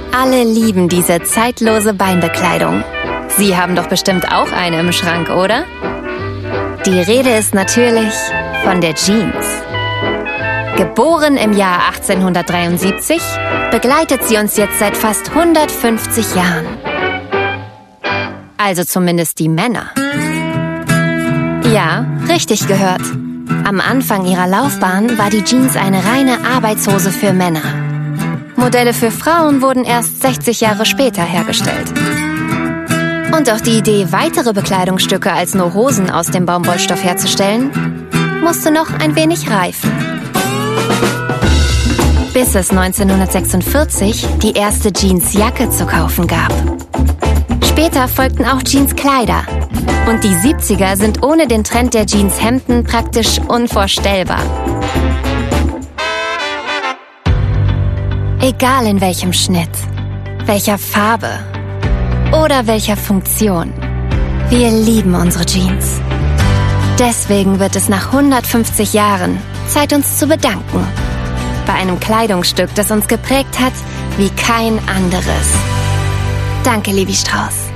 Alle lieben diese zeitlose Beinbekleidung. Sie haben doch bestimmt auch eine im Schrank, oder? Die Rede ist natürlich von der Jeans. Geboren im Jahr 1873, begleitet sie uns jetzt seit fast 150 Jahren. Also zumindest die Männer. Ja, richtig gehört. Am Anfang ihrer Laufbahn war die Jeans eine reine Arbeitshose für Männer. Modelle für Frauen wurden erst 60 Jahre später hergestellt. Und auch die Idee, weitere Bekleidungsstücke als nur Hosen aus dem Baumwollstoff herzustellen, musste noch ein wenig reifen. Bis es 1946 die erste Jeansjacke zu kaufen gab. Später folgten auch Jeanskleider. Und die 70er sind ohne den Trend der Jeanshemden praktisch unvorstellbar. Egal in welchem Schnitt, welcher Farbe oder welcher Funktion, wir lieben unsere Jeans. Deswegen wird es nach 150 Jahren Zeit, uns zu bedanken. Bei einem Kleidungsstück, das uns geprägt hat wie kein anderes. Danke, Levi Strauss.